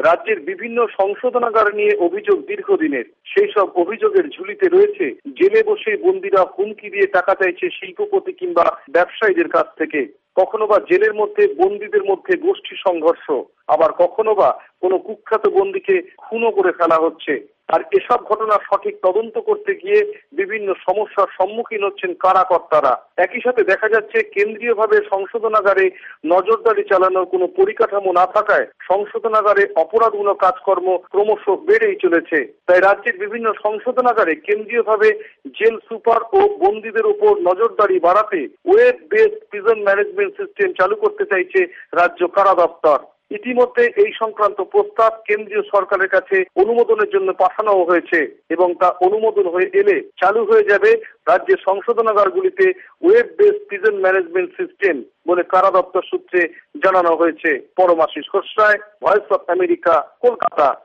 রাজ্যের বিভিন্ন সংশোধনাগার নিয়ে অভিযোগ দীর্ঘদিনের। সেই সব অভিযোগের ঝুলিতে রয়েছে জেলে বসে বন্দীরা হুমকি দিয়ে টাকা চাইছে শিল্পপতি কিংবা ব্যবসায়ীদের কাছ থেকে। কখনো বা জেলের মধ্যে বন্দীদের মধ্যে গোষ্ঠী সংঘর্ষ, আবার কখনো বা কোনো কুখ্যাত বন্দীকে খুনও করে ফেলা হচ্ছে। আর এসব ঘটনা সঠিক তদন্ত করতে গিয়ে বিভিন্ন সমস্যার সম্মুখীন হচ্ছেন কারাকর্তারা। একই সাথে দেখা যাচ্ছে কেন্দ্রীয়ভাবে সংশোধনাগারে নজরদারি চালানোর কোনো পরিকাঠামো না থাকায় সংশোধনাগারে অপরাধমূলক কাজকর্ম ক্রমশ বেড়েই চলেছে। তাই রাজ্যের বিভিন্ন সংশোধনাগারে কেন্দ্রীয়ভাবে জেল সুপার ও বন্দীদের উপর নজরদারি বাড়াতে web based prison management system চালু করতে চাইছে রাজ্য কারা দপ্তর। ইতিমধ্যে এই সংক্রান্ত প্রস্তাব কেন্দ্রীয় সরকারের কাছে অনুমোদনের জন্য পাঠানো হয়েছে এবং তা অনুমোদন হয়ে এলে চালু হয়ে যাবে রাজ্যের সংশোধনাগারগুলিতে web based prison management system বলে কারা দপ্তর সূত্রে জানানো হয়েছে। Paramashis Khosray, Voice of America, Kolkata.